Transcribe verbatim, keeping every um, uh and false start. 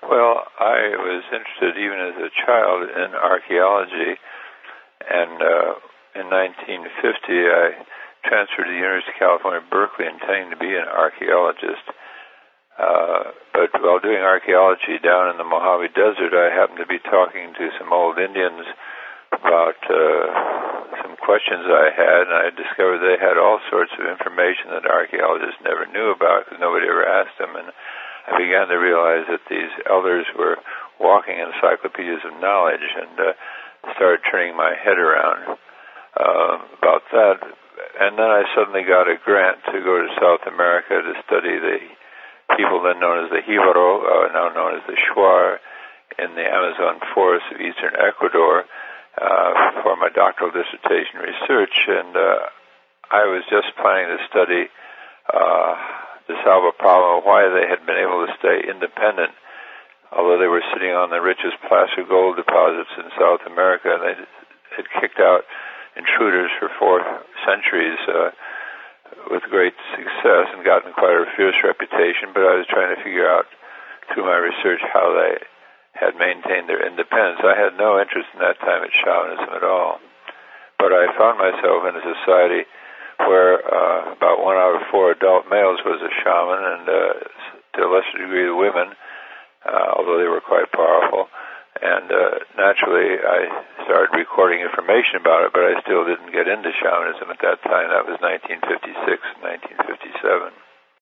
Well, I was interested even as a child in archaeology, and uh, in nineteen fifty I transferred to the University of California, Berkeley, intending to be an archaeologist. Uh, but while doing archaeology down in the Mojave Desert, I happened to be talking to some old Indians about uh, some questions I had, and I discovered they had all sorts of information that archaeologists never knew about because nobody ever asked them. And I began to realize that these elders were walking encyclopedias of knowledge, and uh, started turning my head around uh, about that. And then I suddenly got a grant to go to South America to study the people then known as the Jibaro, uh, now known as the Shuar, in the Amazon forest of eastern Ecuador uh, for my doctoral dissertation research. And uh, I was just planning to study uh, to solve a problem of why they had been able to stay independent, although they were sitting on the richest placer gold deposits in South America, and they had kicked out intruders for four centuries uh, with great success and gotten quite a fierce reputation. But I was trying to figure out through my research how they had maintained their independence. I had no interest in that time in shamanism at all. But I found myself in a society where uh, about one out of four adult males was a shaman, and uh, to a lesser degree the women, uh, although they were quite powerful. And uh, naturally, I started recording information about it, but I still didn't get into shamanism at that time. That was nineteen fifty-six, nineteen fifty-seven.